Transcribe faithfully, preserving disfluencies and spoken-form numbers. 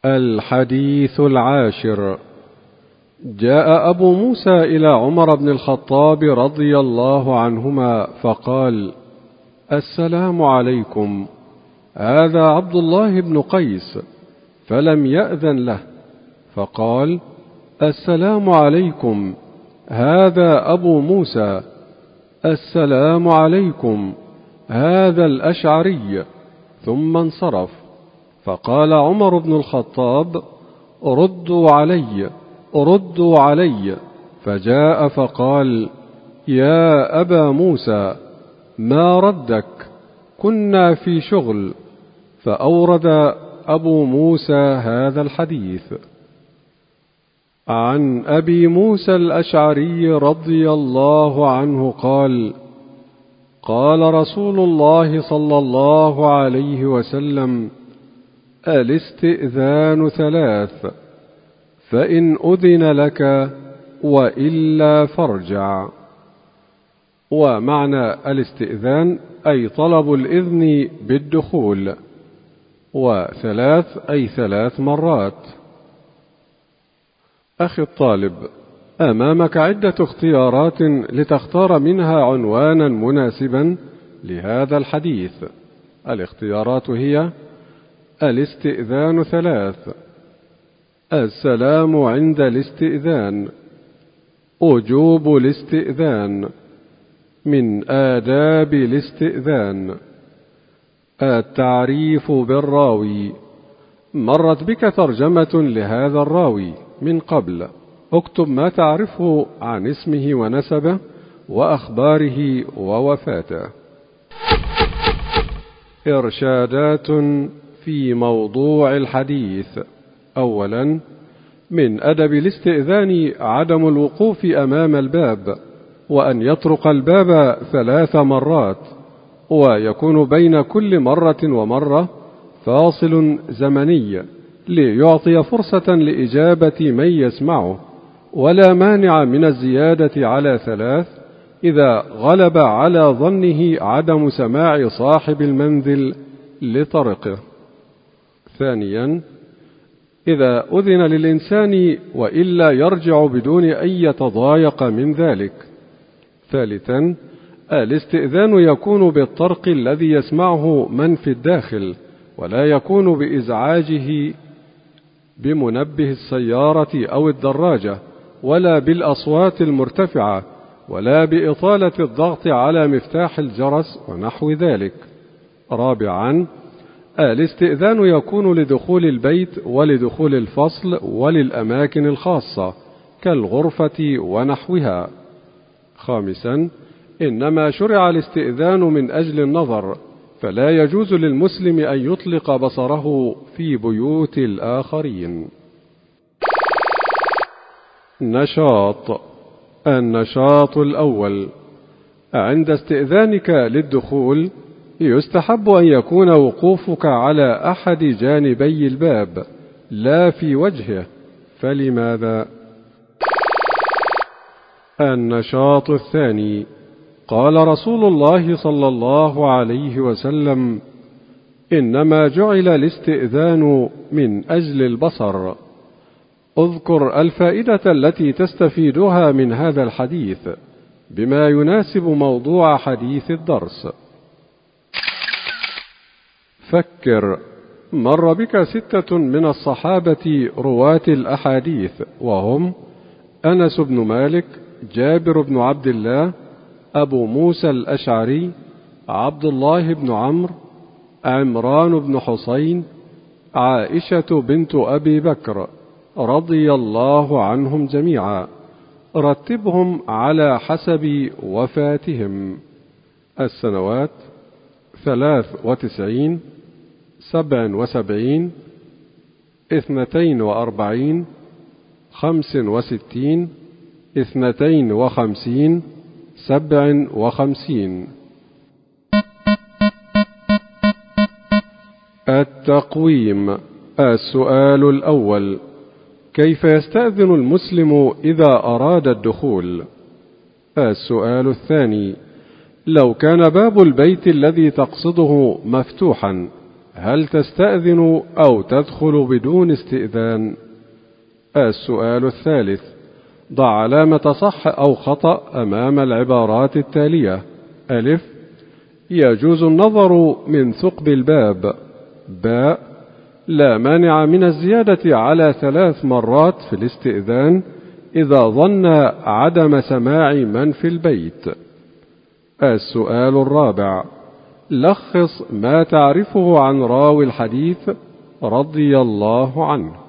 الحديث العاشر. جاء أبو موسى إلى عمر بن الخطاب رضي الله عنهما فقال: السلام عليكم، هذا عبد الله بن قيس، فلم يأذن له، فقال: السلام عليكم، هذا أبو موسى. السلام عليكم، هذا الأشعري. ثم انصرف. فقال عمر بن الخطاب: ردوا علي ردوا علي. فجاء فقال: يا أبا موسى، ما ردك؟ كنا في شغل. فأورد أبو موسى هذا الحديث. عن أبي موسى الأشعري رضي الله عنه قال: قال رسول الله صلى الله عليه وسلم: الاستئذان ثلاث، فإن أذن لك وإلا فارجع. ومعنى الاستئذان أي طلب الإذن بالدخول، وثلاث أي ثلاث مرات. أخي الطالب، أمامك عدة اختيارات لتختار منها عنوانا مناسبا لهذا الحديث. الاختيارات هي: الاستئذان ثلاث، السلام عند الاستئذان، وجوب الاستئذان، من آداب الاستئذان. التعريف بالراوي. مرت بك ترجمة لهذا الراوي من قبل، اكتب ما تعرفه عن اسمه ونسبه وأخباره ووفاته. إرشادات في موضوع الحديث. أولا، من أدب الاستئذان عدم الوقوف أمام الباب، وأن يطرق الباب ثلاث مرات، ويكون بين كل مرة ومرة فاصل زمني ليعطي فرصة لإجابة من يسمعه، ولا مانع من الزيادة على ثلاث إذا غلب على ظنه عدم سماع صاحب المنزل لطرقه. ثانيا، إذا أذن للإنسان وإلا يرجع بدون أن يتضايق من ذلك. ثالثا، الاستئذان يكون بالطرق الذي يسمعه من في الداخل، ولا يكون بإزعاجه بمنبه السيارة أو الدراجة، ولا بالأصوات المرتفعة، ولا بإطالة الضغط على مفتاح الجرس ونحو ذلك. رابعا، الاستئذان يكون لدخول البيت ولدخول الفصل وللأماكن الخاصة كالغرفة ونحوها. خامسا، إنما شرع الاستئذان من أجل النظر، فلا يجوز للمسلم أن يطلق بصره في بيوت الآخرين. نشاط. النشاط الأول: عند استئذانك للدخول يستحب أن يكون وقوفك على أحد جانبي الباب لا في وجهه. فلماذا؟ النشاط الثاني: قال رسول الله صلى الله عليه وسلم: إنما جعل الاستئذان من أجل البصر. اذكر الفائدة التي تستفيدها من هذا الحديث بما يناسب موضوع حديث الدرس. فكر. مر بك ستة من الصحابة رواة الأحاديث، وهم: أنس بن مالك، جابر بن عبد الله، أبو موسى الأشعري، عبد الله بن عمرو، عمران بن حسين، عائشة بنت أبي بكر، رضي الله عنهم جميعا. رتبهم على حسب وفاتهم. السنوات: ثلاث وتسعين، سبع وسبعين، اثنتين وأربعين، خمس وستين، اثنتين وخمسين، سبع وخمسين. التقويم. السؤال الأول: كيف يستأذن المسلم إذا أراد الدخول؟ السؤال الثاني: لو كان باب البيت الذي تقصده مفتوحا، هل تستأذن أو تدخل بدون استئذان؟ السؤال الثالث: ضع علامة صح أو خطأ أمام العبارات التالية: ألف: يجوز النظر من ثقب الباب. باء: لا مانع من الزيادة على ثلاث مرات في الاستئذان إذا ظن عدم سماع من في البيت. السؤال الرابع: لخص ما تعرفه عن راوي الحديث رضي الله عنه.